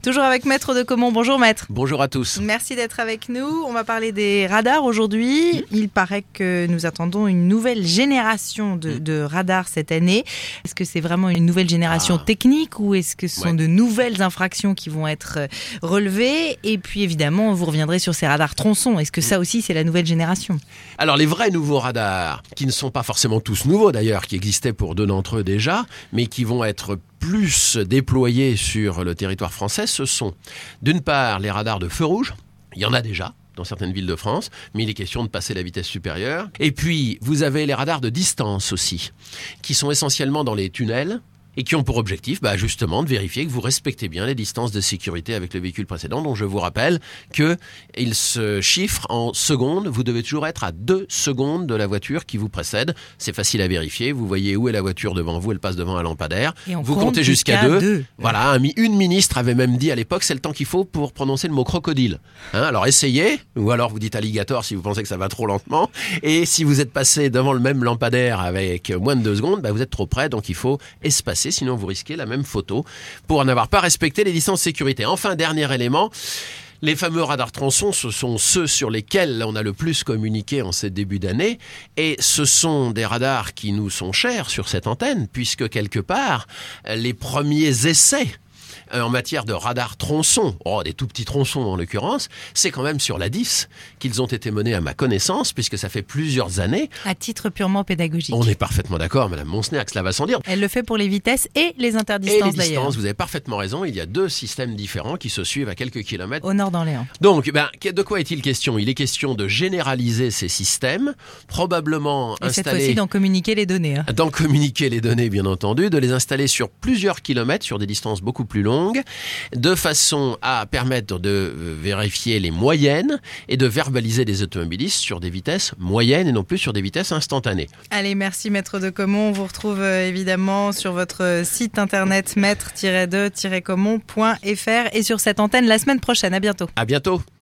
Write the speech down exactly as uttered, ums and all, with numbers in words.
Toujours avec Maître de Caumont. Bonjour Maître. Bonjour à tous. Merci d'être avec nous. On va parler des radars aujourd'hui. Il paraît que nous attendons une nouvelle génération de, de radars cette année. Est-ce que c'est vraiment une nouvelle génération ah. technique ou est-ce que ce sont ouais. de nouvelles infractions qui vont être relevées? Et puis évidemment, vous reviendrez sur ces radars tronçons. Est-ce que ça aussi, c'est la nouvelle génération? Alors les vrais nouveaux radars, qui ne sont pas forcément tous nouveaux d'ailleurs, qui existaient pour deux d'entre eux déjà, mais qui vont être plus déployés sur le territoire français, ce sont d'une part les radars de feu rouge, il y en a déjà dans certaines villes de France, mais il est question de passer la vitesse supérieure. Et puis vous avez les radars de distance aussi, qui sont essentiellement dans les tunnels, et qui ont pour objectif bah, justement de vérifier que vous respectez bien les distances de sécurité avec le véhicule précédent, dont je vous rappelle qu'ils se chiffrent en secondes. Vous devez toujours être à deux secondes de la voiture qui vous précède. C'est facile à vérifier. Vous voyez où est la voiture devant vous, elle passe devant un lampadaire. Vous comptez jusqu'à, jusqu'à deux. deux. Voilà, un, une ministre avait même dit à l'époque, c'est le temps qu'il faut pour prononcer le mot crocodile. Hein, alors essayez, ou alors vous dites alligator si vous pensez que ça va trop lentement. Et si vous êtes passé devant le même lampadaire avec moins de deux secondes, bah, vous êtes trop près, donc il faut espacer. Sinon vous risquez la même photo pour n'avoir pas respecté les distances de sécurité. Enfin, dernier élément, les fameux radars tronçons, ce sont ceux sur lesquels on a le plus communiqué en ce début d'année, et ce sont des radars qui nous sont chers sur cette antenne, puisque quelque part, les premiers essais en matière de radars tronçons, oh, des tout petits tronçons en l'occurrence, c'est quand même sur l'A dix qu'ils ont été menés à ma connaissance, puisque ça fait plusieurs années. À titre purement pédagogique. On est parfaitement d'accord, Madame Monsnerk, cela va sans dire. Elle le fait pour les vitesses et les interdistances et les d'ailleurs. distances, vous avez parfaitement raison, il y a deux systèmes différents qui se suivent à quelques kilomètres. Au nord d'Orléans. Donc, ben, de quoi est-il question? Il est question de généraliser ces systèmes, probablement et installer... cette fois-ci d'en communiquer les données. Hein. D'en communiquer les données, bien entendu, de les installer sur plusieurs kilomètres, sur des distances beaucoup plus longues, de façon à permettre de vérifier les moyennes et de verbaliser des automobilistes sur des vitesses moyennes et non plus sur des vitesses instantanées. Allez, merci Maître de Caumont. On vous retrouve euh, évidemment sur votre site internet maître tiret de tiret caumont point f r et sur cette antenne la semaine prochaine. À bientôt. À bientôt.